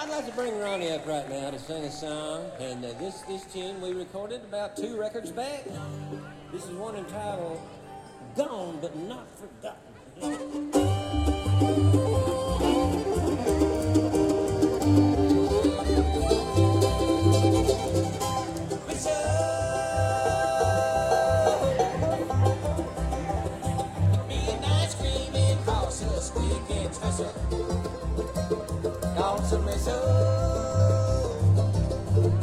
I'd like to bring Ronnie up right now to sing a song, and this tune we recorded about 2 records back. This is one entitled "Gone But Not Forgotten." Midnight screaming, horses squeaking, tussle. Lonesome is so